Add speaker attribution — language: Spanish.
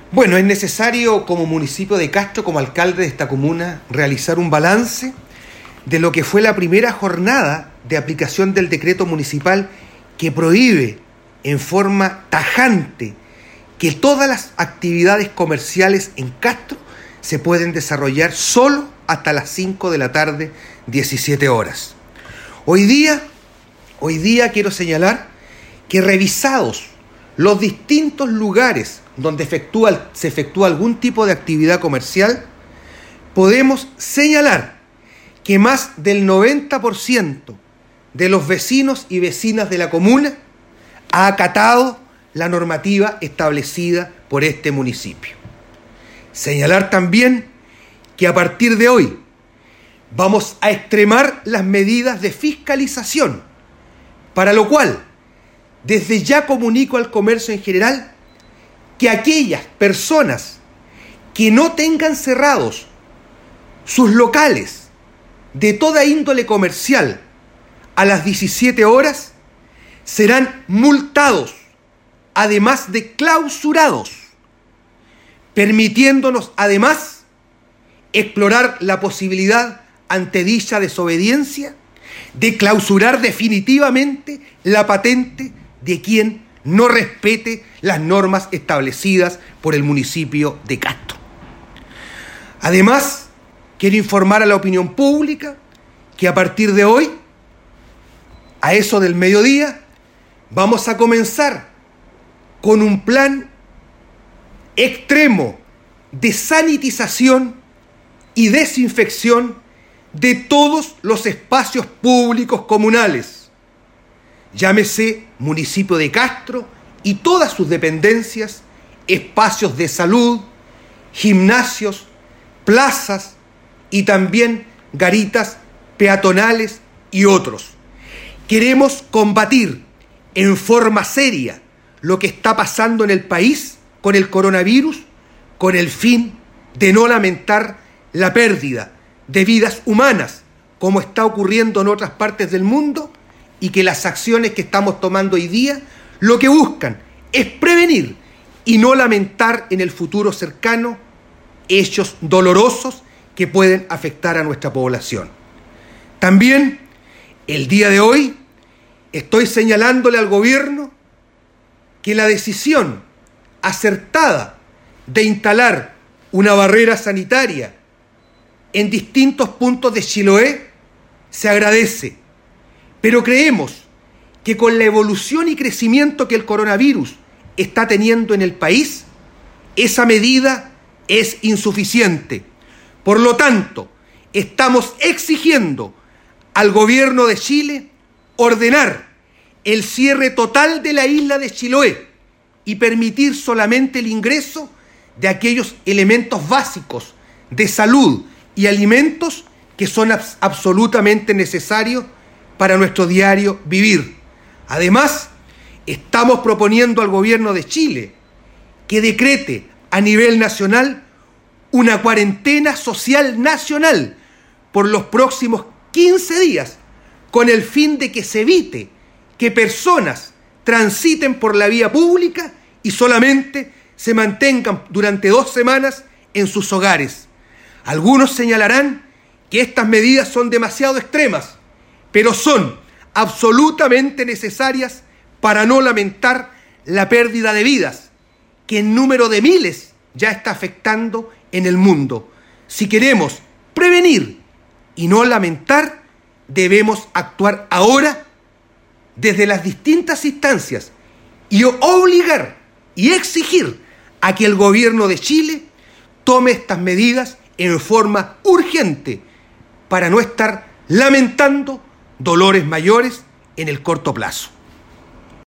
Speaker 1: Bueno, es necesario como municipio de Castro, como alcalde de esta comuna, realizar un balance de lo que fue la primera jornada de aplicación del decreto municipal que prohíbe en forma tajante que todas las actividades comerciales en Castro se pueden desarrollar solo hasta las 5 de la tarde, 17 horas. Hoy día quiero señalar que revisados los distintos lugares donde se efectúa algún tipo de actividad comercial, podemos señalar que más del 90% de los vecinos y vecinas de la comuna ha acatado la normativa establecida por este municipio. Señalar también que a partir de hoy vamos a extremar las medidas de fiscalización, para lo cual desde ya comunico al comercio en general que aquellas personas que no tengan cerrados sus locales de toda índole comercial a las 17 horas serán multados, además de clausurados, permitiéndonos además explorar la posibilidad ante dicha desobediencia de clausurar definitivamente la patente de quien no respete las normas establecidas por el municipio de Castro. Además, quiero informar a la opinión pública que a partir de hoy, a eso del mediodía, vamos a comenzar con un plan extremo de sanitización y desinfección de todos los espacios públicos comunales, llámese municipio de Castro y todas sus dependencias, espacios de salud, gimnasios, plazas y también garitas peatonales y otros. Queremos combatir en forma seria lo que está pasando en el país con el coronavirus, con el fin de no lamentar la pérdida de vidas humanas, como está ocurriendo en otras partes del mundo, y que las acciones que estamos tomando hoy día lo que buscan es prevenir y no lamentar en el futuro cercano hechos dolorosos que pueden afectar a nuestra población. También, el día de hoy, estoy señalándole al gobierno que la decisión acertada de instalar una barrera sanitaria en distintos puntos de Chiloé se agradece, pero creemos que con la evolución y crecimiento que el coronavirus está teniendo en el país, esa medida es insuficiente. Por lo tanto, estamos exigiendo al gobierno de Chile ordenar el cierre total de la isla de Chiloé y permitir solamente el ingreso de aquellos elementos básicos de salud y alimentos que son absolutamente necesarios para nuestro diario vivir. Además, estamos proponiendo al gobierno de Chile que decrete a nivel nacional una cuarentena social nacional por los próximos 15 días, con el fin de que se evite que personas transiten por la vía pública y solamente se mantengan durante 2 semanas en sus hogares. Algunos señalarán que estas medidas son demasiado extremas, pero son absolutamente necesarias para no lamentar la pérdida de vidas, que en número de miles ya está afectando en el mundo. Si queremos prevenir y no lamentar, debemos actuar ahora desde las distintas instancias y obligar y exigir a que el gobierno de Chile tome estas medidas en forma urgente para no estar lamentando dolores mayores en el corto plazo.